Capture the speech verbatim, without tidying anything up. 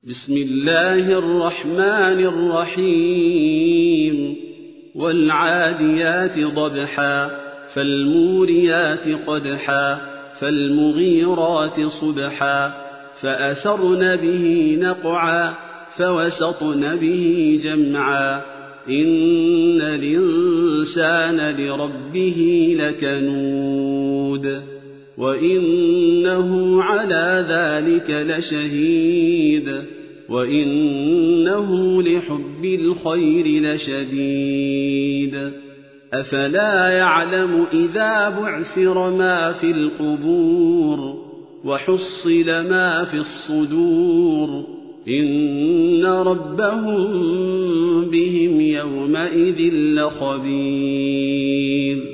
بسم الله الرحمن الرحيم والعاديات ضبحا فالموريات قدحا فالمغيرات صبحا فأثرن به نقعا فوسطن به جمعا إن الإنسان لربه لكنود وإنه على ذلك لشهيد وإنه لحب الخير لشديد أفلا يعلم إذا بعثر ما في القبور وحصل ما في الصدور إن ربهم بهم يومئذ لخبير.